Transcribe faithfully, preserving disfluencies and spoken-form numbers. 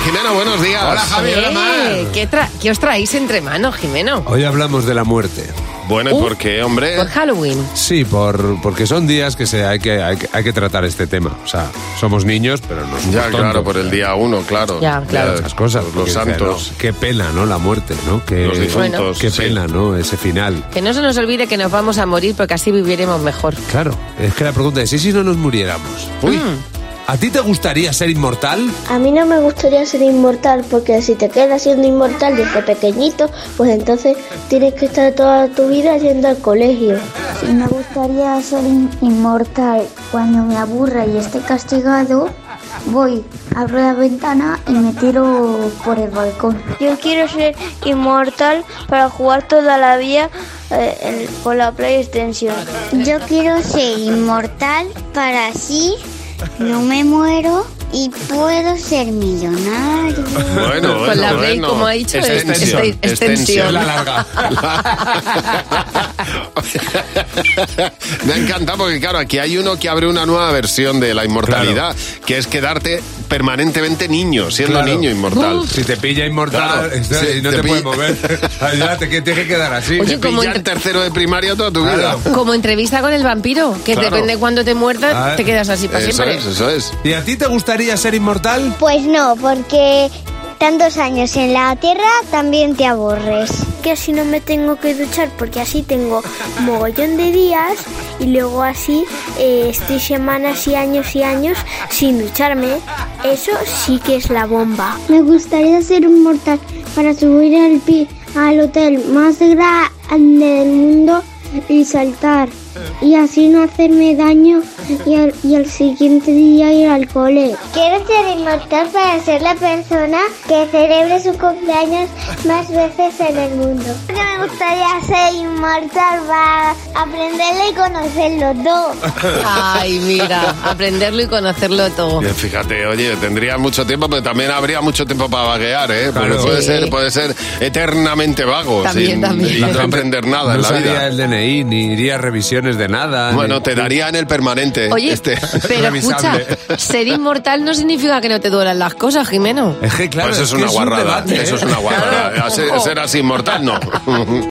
Jimeno, buenos días. Hola, Javi, hola, Mar. ¿Qué, tra- ¿Qué os traéis entre manos, Jimeno? Hoy hablamos de la muerte. Bueno, ¿y uh, por qué, hombre? Por Halloween. Sí, por porque son días que se hay que hay, que hay que tratar este tema. O sea, somos niños, pero no somos Ya, tontos, claro, por el día uno, claro. Ya, claro. Esas cosas. Los santos. No, qué pena, ¿no? La muerte, ¿no? Que, Los difuntos. Bueno, qué sí. pena, ¿no? Ese final. Que no se nos olvide que nos vamos a morir porque así viviremos mejor. Claro, es que la pregunta es, ¿y si no nos muriéramos? Uy. Mm. ¿A ti te gustaría ser inmortal? A mí no me gustaría ser inmortal, porque si te quedas siendo inmortal desde pequeñito, pues entonces tienes que estar toda tu vida yendo al colegio. Sí, me gustaría ser in- inmortal. Cuando me aburra y esté castigado, voy, abro la ventana y me tiro por el balcón. Yo quiero ser inmortal para jugar toda la vida eh, en- con la PlayStation. Yo quiero ser inmortal para así no me muero y puedo ser millonario. Bueno, bueno, Con la Play, bueno. como ha dicho, es- extensión, es- extensión. La larga. Me ha encantado porque, claro, aquí hay uno que abre una nueva versión de la inmortalidad, que es quedarte permanentemente niño, siendo Claro. niño inmortal. Si te pilla inmortal Claro, está- sí, y no te te, puedes pilla- mover, ya te, que- tienes que quedar así. Oye, Te como pilla en entre- tercero de primaria toda tu Claro. vida. Como entrevista con el vampiro, que Claro. depende de cuándo te muerdas, Ah, te quedas así para Eso siempre. es, eso es. ¿Y a ti te gustaría ser inmortal? Pues no, porque tantos años en la tierra también te aburres. Que así no me tengo que duchar, porque así tengo mogollón de días y luego así eh, estoy semanas y años y años sin ducharme. Eso sí que es la bomba. Me gustaría ser inmortal para subir al, pi- al hotel más grande del mundo y saltar. Y así no hacerme daño y al, y al siguiente día ir al cole. Quiero ser inmortal para ser la persona que celebre su cumpleaños más veces en el mundo. Me gustaría ser inmortal para aprenderlo y conocerlo todo. Ay, mira, aprenderlo y conocerlo todo. Bien, fíjate, oye, tendría mucho tiempo, pero también habría mucho tiempo para vaguear, ¿eh? Porque Claro. puede Sí. ser, puede ser eternamente vago, También, sin, también. y no aprender nada no en la sabría vida. el D N I, ni iría a revisiones de nada. Bueno, ni- te darían el permanente. Oye, este. pero escucha, revisable. ser inmortal no significa que no te duelan las cosas, Jimeno. Es que claro, Pues eso es que una un guarrada. debate, Eso ¿eh? es una guarrada. Ser, ser así inmortal, no.